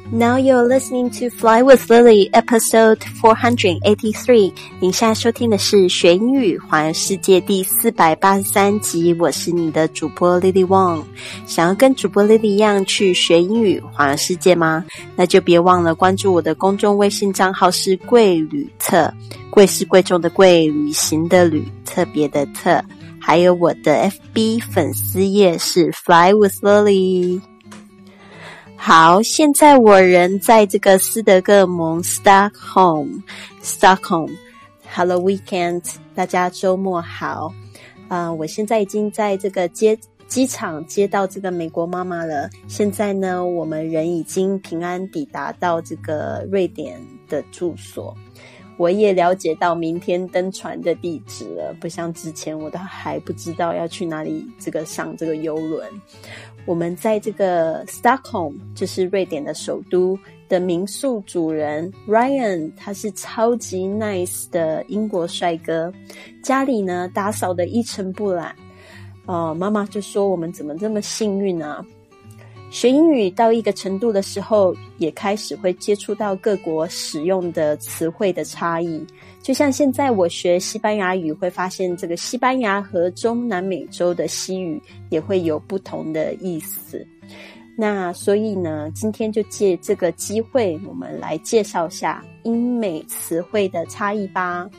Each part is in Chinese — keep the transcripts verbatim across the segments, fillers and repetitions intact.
Now you're listening to Fly with Lily, episode four eighty-three. 您现在收听的是学英语环游世界第四百八十三集，我是你的主播 Lily Wong。想要跟主播 Lily 一样去学英语环游世界吗？那就别忘了关注我的公众微信账号是贵旅特，贵是贵重的贵，旅行的旅，特别的特。还有我的 F B 粉丝页是 Fly with Lily。好，现在我人在这个斯德哥尔摩 Stockholm Stockholm Hello Weekend， 大家周末好。呃，我现在已经在这个接机场接到这个美国妈妈了。现在呢，我们人已经平安抵达到这个瑞典的住所。我也了解到明天登船的地址了，不像之前我都还不知道要去哪里这个上这个邮轮。我们在这个 Stockholm 就是瑞典的首都的民宿主人 Ryan， 他是超级 nice 的英国帅哥，家里呢打扫得一尘不染。呃，妈妈就说我们怎么这么幸运啊？学英语到一个程度的时候，也开始会接触到各国使用的词汇的差异。就像现在我学西班牙语，会发现这个西班牙和中南美洲的西语也会有不同的意思。那所以呢，今天就借这个机会，我们来介绍下英美词汇的差异吧。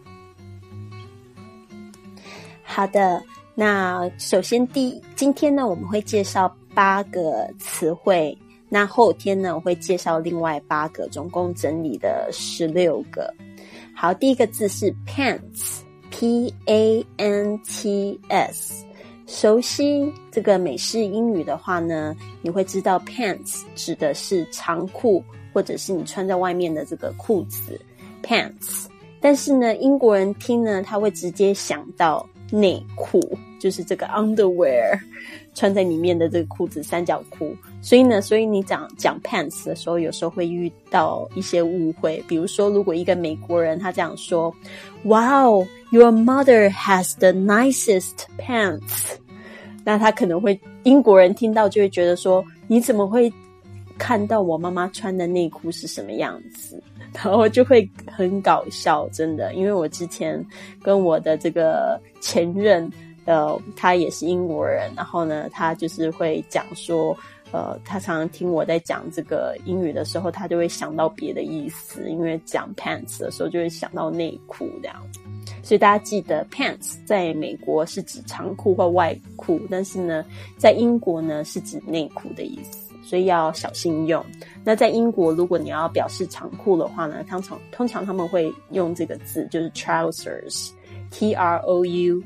好的，那首先第今天呢，我们会介绍八个词汇，那后天呢我会介绍另外八个，总共整理的十六个。好，第一个字是 pants P A N T S。 熟悉这个美式英语的话呢，你会知道 pants 指的是长裤，或者是你穿在外面的这个裤子 pants。 但是呢，英国人听呢，他会直接想到内裤，就是这个 underwear， 穿在里面的这个裤子，三角裤。所以呢，所以你讲讲 pants 的时候，有时候会遇到一些误会。比如说，如果一个美国人他这样说 Wow, your mother has the nicest pants， 那他可能会，英国人听到就会觉得说，你怎么会看到我妈妈穿的内裤是什么样子？然后就会很搞笑，真的。因为我之前跟我的这个前任，呃，他也是英国人，然后呢，他就是会讲说，呃，他常常听我在讲这个英语的时候，他就会想到别的意思，因为讲 pants 的时候就会想到内裤这样。所以大家记得 pants 在美国是指长裤或外裤，但是呢，在英国呢是指内裤的意思。所以要小心用。那在英国，如果你要表示长裤的话呢，通常通常他们会用这个字，就是 trousers T R O U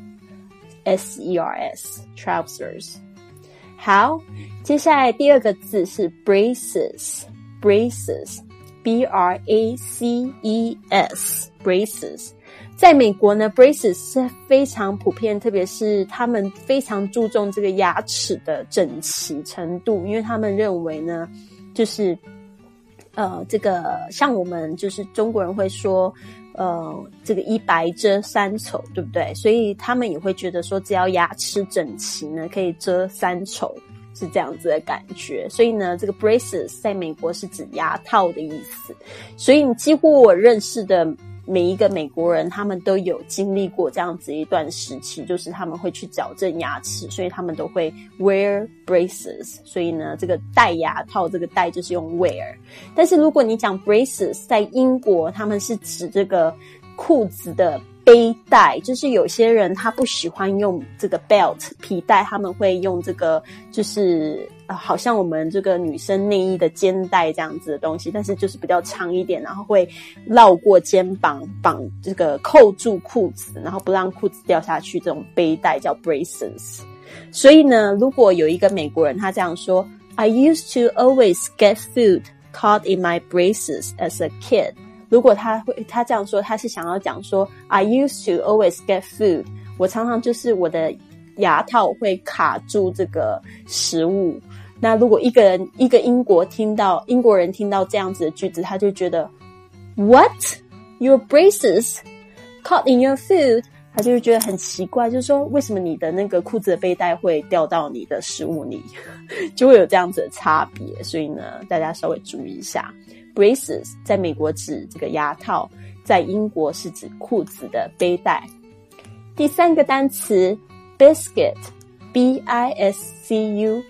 S E R S trousers。 好，接下来第二个字是 braces braces B R A C E S braces。在美国呢 braces 是非常普遍，特别是他们非常注重这个牙齿的整齐程度，因为他们认为呢，就是呃，这个像我们就是中国人会说呃，这个一白遮三丑，对不对？所以他们也会觉得说，只要牙齿整齐呢，可以遮三丑，是这样子的感觉。所以呢，这个 braces 在美国是指牙套的意思。所以你几乎我认识的每一个美国人，他们都有经历过这样子一段时期，就是他们会去矫正牙齿，所以他们都会 wear braces。 所以呢，这个戴牙套，这个戴就是用 wear。 但是如果你讲 braces 在英国，他们是指这个裤子的背带，就是有些人他不喜欢用这个 belt 皮带，他们会用这个就是呃，好像我们这个女生内衣的肩带这样子的东西，但是就是比较长一点，然后会绕过肩膀，绑这个扣住裤子，然后不让裤子掉下去，这种背带叫 braces。 所以呢，如果有一个美国人他这样说 I used to always get food caught in my braces as a kid，如果他会他这样说，他是想要讲说 I used to always get food， 我常常就是我的牙套会卡住这个食物。那如果一个人一个英国听到英国人听到这样子的句子，他就觉得 What? Your braces caught in your food？ 他就会觉得很奇怪，就是说为什么你的那个裤子的背带会掉到你的食物里，就会有这样子的差别。所以呢，大家稍微注意一下。Braces 在美国指这个牙套，在英国是指裤子的背带。第三个单词 biscuit B I S C U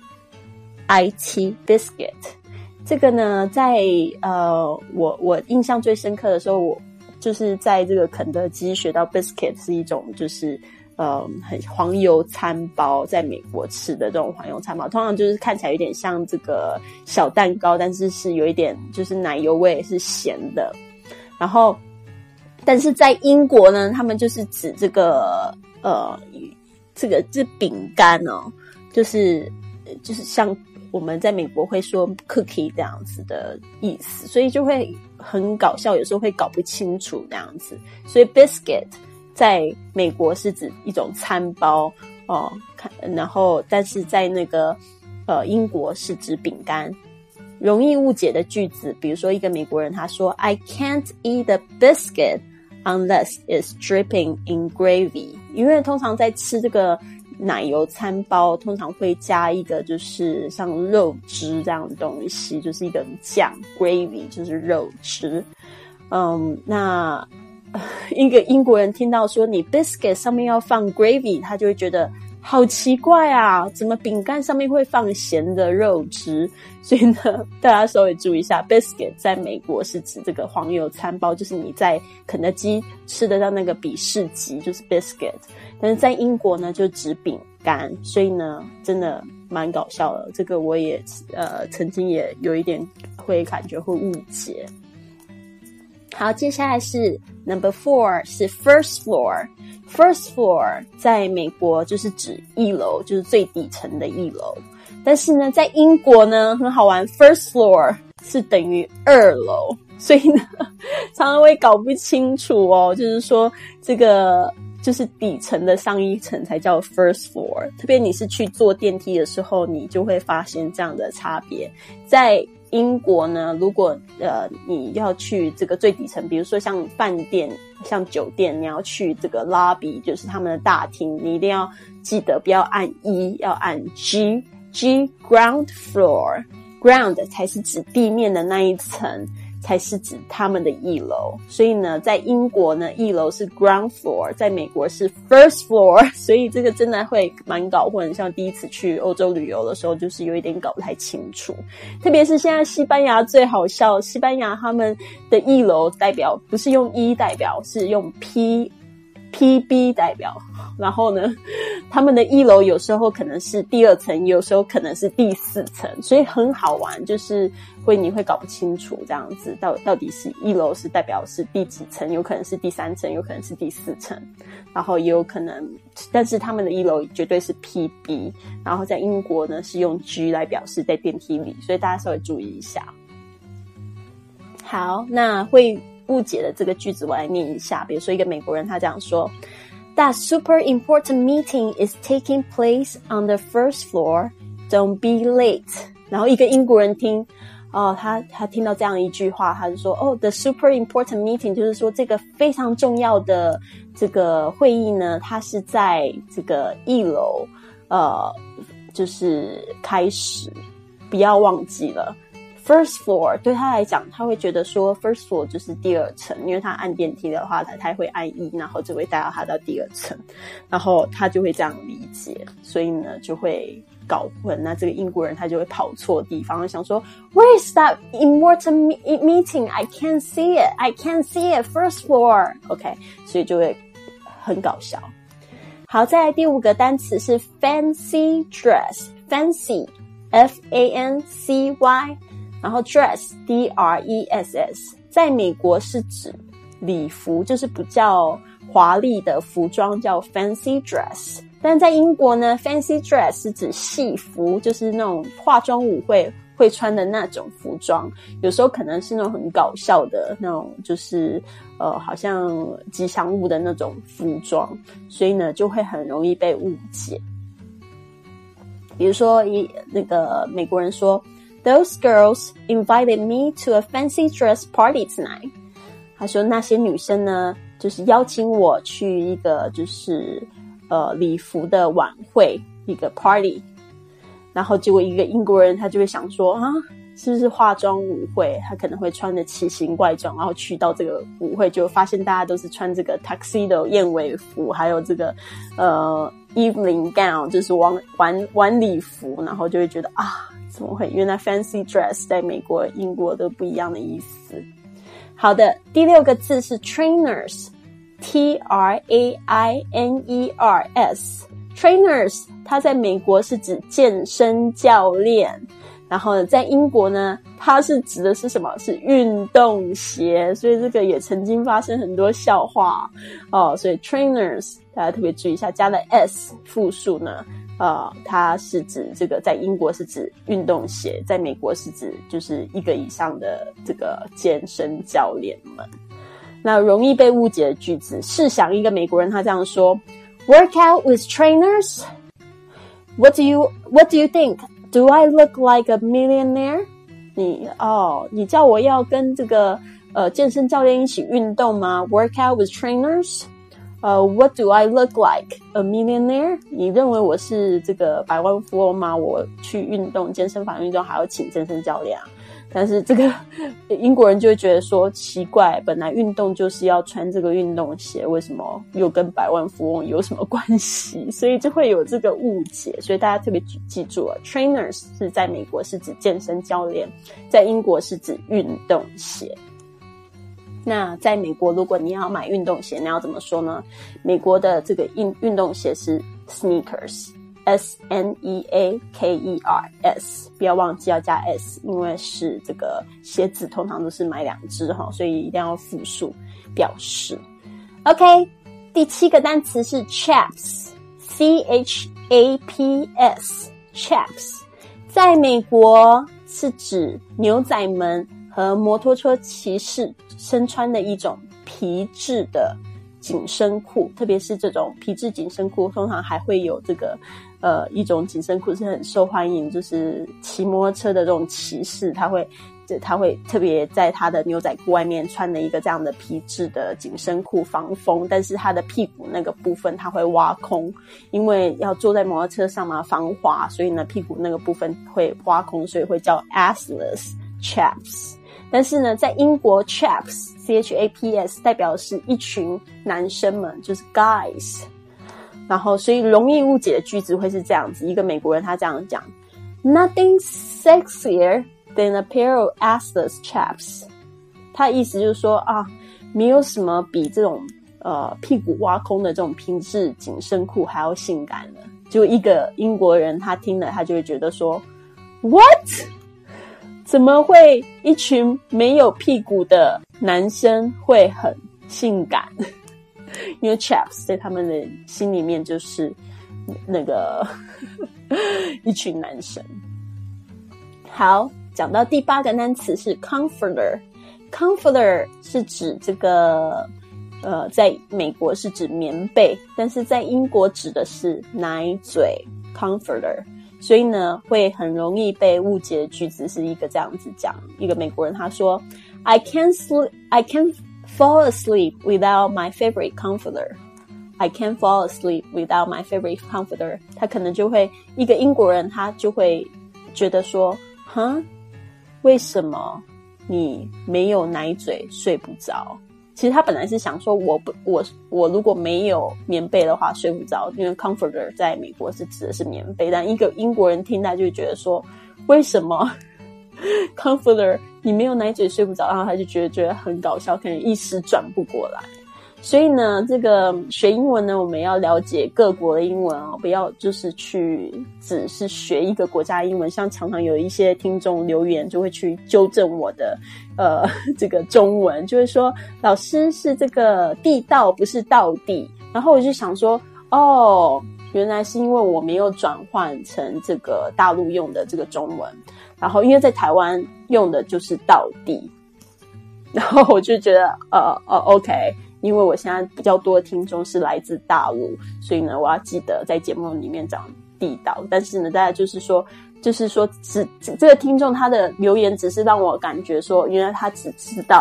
I T biscuit 这个呢，在呃我我印象最深刻的时候，我就是在这个肯德基学到 biscuit 是一种就是呃很黄油餐包，在美国吃的这种黄油餐包，通常就是看起来有点像这个小蛋糕，但是是有一点就是奶油味，是咸的。然后但是在英国呢，他们就是指这个呃这个这饼干哦，就是就是像我们在美国会说 cookie 这样子的意思，所以就会很搞笑，有时候会搞不清楚这样子。所以 biscuit 在美国是指一种餐包哦，然后但是在那个呃英国是指饼干。容易误解的句子，比如说一个美国人他说 I can't eat a biscuit unless it's dripping in gravy， 因为通常在吃这个奶油餐包通常会加一个就是像肉汁这样的东西，就是一个酱 gravy 就是肉汁。嗯，那一个英国人听到说你 biscuit 上面要放 gravy， 他就会觉得好奇怪啊，怎么饼干上面会放咸的肉汁？所以呢，大家稍微注意一下 biscuit 在美国是指这个黄油餐包，就是你在肯德基吃得到那个比士吉就是 biscuit， 但是在英国呢就指饼干，所以呢真的蛮搞笑的，这个我也呃曾经也有一点会感觉会误解。好，接下来是 number four 是 first floor。First floor 在美国就是指一楼，就是最底层的一楼。但是呢，在英国呢，很好玩 ，first floor 是等于二楼，所以呢，常常会搞不清楚哦。就是说，这个就是底层的上一层才叫 first floor。特别你是去坐电梯的时候，你就会发现这样的差别。在英国呢，如果呃你要去这个最底层，比如说像饭店、像酒店，你要去这个 lobby， 就是他们的大厅，你一定要记得不要按一，要按 G G ground floor， ground 才是指地面的那一层，才是指他们的一楼。所以呢，在英国呢，一楼是 ground floor， 在美国是 first floor， 所以这个真的会蛮搞混，像第一次去欧洲旅游的时候，就是有一点搞不太清楚。特别是现在西班牙最好笑，西班牙他们的一楼代表不是用一代表，是用 P P B 代表，然后呢他们的一楼有时候可能是第二层，有时候可能是第四层，所以很好玩，就是会你会搞不清楚这样子到到底是一楼是代表是第几层，有可能是第三层，有可能是第四层，然后也有可能，但是他们的一楼绝对是 P B， 然后在英国呢是用 G 来表示在电梯里，所以大家稍微注意一下。好，那会误解的这个句子我来念一下，比如说一个美国人他这样说 That super important meeting is taking place on the first floor. Don't be late. 然后一个英国人听哦，他他听到这样一句话，他就说哦 The super important meeting 就是说这个非常重要的这个会议呢，它是在这个一楼呃就是开始，不要忘记了First floor 对他来讲，他会觉得说 first floor 就是第二层，因为他按电梯的话，他他会按一，然后就会带到他到第二层，然后他就会这样理解，所以呢就会搞混。那这个英国人他就会跑错地方，想说 Where is that important meeting? I can't see it. I can't see it. First floor. OK， 所以就会很搞笑。好，再来第五个单词是 fancy dress. Fancy F A N C Y。然后 dress D R E S S 在美国是指礼服，就是比较华丽的服装叫 fancy dress， 但在英国呢 fancy dress 是指戏服，就是那种化妆舞会会穿的那种服装，有时候可能是那种很搞笑的那种，就是呃好像吉祥物的那种服装，所以呢就会很容易被误解。比如说一那个美国人说Those girls invited me to a fancy dress party tonight. 他说那些女生呢就是邀请我去一个就是呃礼服的晚会，一个 party， 然后结果一个英国人他就会想说啊，是不是化妆舞会，他可能会穿的奇形怪状，然后去到这个舞会就发现大家都是穿这个 tuxedo 燕尾服，还有这个呃 evening gown 就是晚晚晚礼服，然后就会觉得啊，怎么会，原来 fancy dress 在美国英国都不一样的意思。好的，第六个字是 trainers， T R A I N E R S， trainers 它在美国是指健身教练，然后呢在英国呢它是指的是什么，是运动鞋，所以这个也曾经发生很多笑话哦，所以 trainers 大家特别注意一下，加了 s 复数呢呃，它是指这个在英国是指运动鞋，在美国是指就是一个以上的这个健身教练们。那容易被误解的句子，试想一个美国人他这样说 Work out with trainers? What do you, what do you think? Do I look like a millionaire? 你哦，你叫我要跟这个呃健身教练一起运动吗？ Work out with trainers?呃、uh, What do I look like? A millionaire? 你认为我是这个百万富翁吗？我去运动，健身房运动还要请健身教练啊？但是这个英国人就会觉得说奇怪，本来运动就是要穿这个运动鞋，为什么又跟百万富翁有什么关系？所以就会有这个误解，所以大家特别记住了 trainers 是在美国是指健身教练，在英国是指运动鞋。那在美国如果你要买运动鞋，你要怎么说呢？美国的这个运运动鞋是 sneakers， S N E A K E R S， 不要忘记要加 s， 因为是这个鞋子通常都是买两只，所以一定要复数表示。 OK， 第七个单词是 chaps， C H A P S， chaps 在美国是指牛仔们和摩托车骑士身穿的一种皮质的紧身裤，特别是这种皮质紧身裤通常还会有这个呃一种紧身裤是很受欢迎，就是骑摩托车的这种骑士他会他会特别在他的牛仔裤外面穿了一个这样的皮质的紧身裤防风，但是他的屁股那个部分他会挖空，因为要坐在摩托车上嘛防滑，所以呢屁股那个部分会挖空，所以会叫 assless chaps。但是呢在英国 chaps C H A P S 代表的是一群男生们，就是 guys， 然后所以容易误解的句子会是这样子，一个美国人他这样讲 Nothing sexier than a pair of assless chaps， 他意思就是说啊，没有什么比这种呃屁股挖空的这种皮质紧身裤还要性感了。就一个英国人他听了他就会觉得说 What？怎么会一群没有屁股的男生会很性感？因为 chaps 在他们的心里面就是那个一群男生。好，讲到第八个单词是 comforter。 comforter 是指这个呃，在美国是指棉被，但是在英国指的是奶嘴 comforter，所以呢会很容易被误解的句子是一个这样子讲，一个美国人他说 I can't sleep, I can't fall asleep without my favorite comforter. I can't fall asleep without my favorite comforter. 他可能就会一个英国人他就会觉得说哈，为什么你没有奶嘴睡不着？其实他本来是想说我不我我如果没有棉被的话睡不着，因为 comforter 在美国是指的是棉被，但一个英国人听他就觉得说为什么 comforter 你没有奶嘴睡不着，然后他就觉得觉得很搞笑，可能一时转不过来。所以呢这个学英文呢我们要了解各国的英文哦，不要就是去只是学一个国家英文，像常常有一些听众留言就会去纠正我的呃这个中文，就会说老师是这个地道不是道地，然后我就想说哦原来是因为我没有转换成这个大陆用的这个中文，然后因为在台湾用的就是道地，然后我就觉得呃呃 OK，因为我现在比较多的听众是来自大陆，所以呢我要记得在节目里面讲地道，但是呢大家就是说就是说只这个听众他的留言只是让我感觉说原来他只知道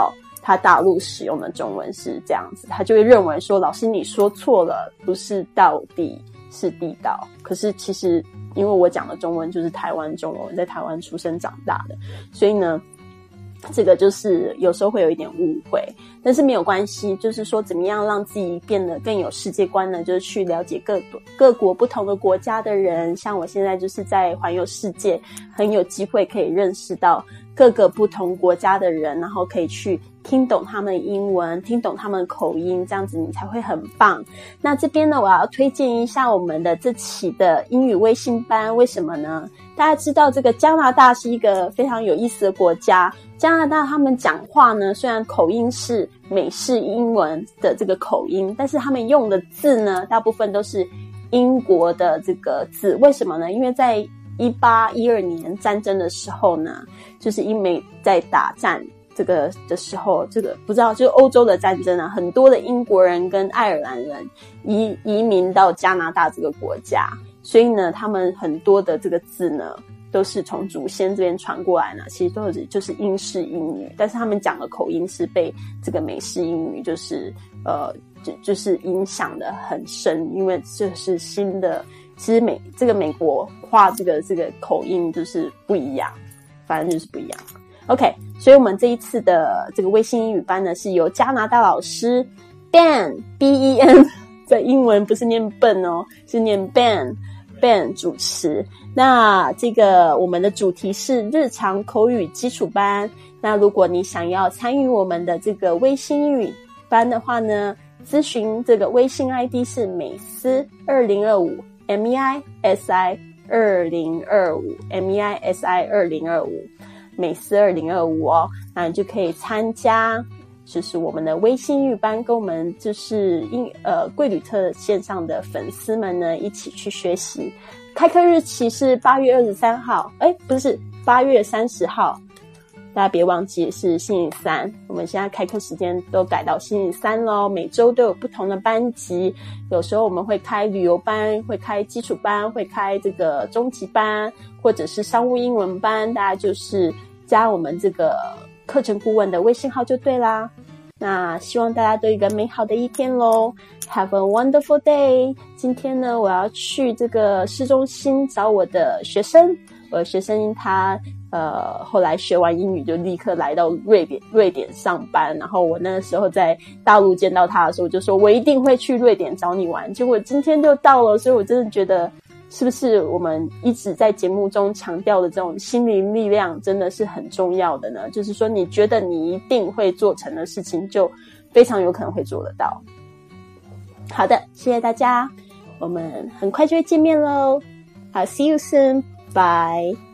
他大陆使用的中文是这样子，他就会认为说老师你说错了，不是道地是地道。可是其实因为我讲的中文就是台湾中文，在台湾出生长大的，所以呢这个就是有时候会有一点误会，但是没有关系，就是说怎么样让自己变得更有世界观呢，就是去了解各各国不同的国家的人，像我现在就是在环游世界，很有机会可以认识到各个不同国家的人，然后可以去听懂他们的英文，听懂他们的口音，这样子你才会很棒。那这边呢，我要推荐一下我们的这期的英语微信班，为什么呢？大家知道这个加拿大是一个非常有意思的国家，加拿大他们讲话呢，虽然口音是美式英文的这个口音，但是他们用的字呢，大部分都是英国的这个字。为什么呢？因为在一八一二年战争的时候呢，就是英美在打战这个的时候，这个不知道就是欧洲的战争啊，很多的英国人跟爱尔兰人移移民到加拿大这个国家，所以呢，他们很多的这个字呢，都是从祖先这边传过来呢，其实都是就是英式英语，但是他们讲的口音是被这个美式英语就是呃就就是影响的很深，因为这是新的，其实美这个美国话这个这个口音就是不一样，反正就是不一样。OK， 所以我们这一次的这个微信英语班呢，是由加拿大老师 Ben B E N 在英文不是念笨哦，是念 Ben Ben 主持。那这个我们的主题是日常口语基础班。那如果你想要参与我们的这个微信英语班的话呢，咨询这个微信 I D 是美思二零二五 M E I S I 二零二五 M E I S I 二零二五美思二零二五哦，那你就可以参加，就是我们的微信英语班，跟我们就是英呃贵旅特线上的粉丝们呢一起去学习。开课日期是八月二十三号，诶不是八月三十号，大家别忘记是星期三。我们现在开课时间都改到星期三咯，每周都有不同的班级，有时候我们会开旅游班，会开基础班，会开这个中级班，或者是商务英文班，大家就是加我们这个课程顾问的微信号就对啦。那希望大家都有一个美好的一天咯， Have a wonderful day。 今天呢，我要去这个市中心找我的学生，我的学生他呃后来学完英语就立刻来到瑞典瑞典上班，然后我那个时候在大陆见到他的时候，我就说我一定会去瑞典找你玩，结果今天就到了，所以我真的觉得是不是我们一直在节目中强调的这种心灵力量真的是很重要的呢？就是说你觉得你一定会做成的事情，就非常有可能会做得到。好的，谢谢大家，我们很快就会见面咯。好， see you soon， bye。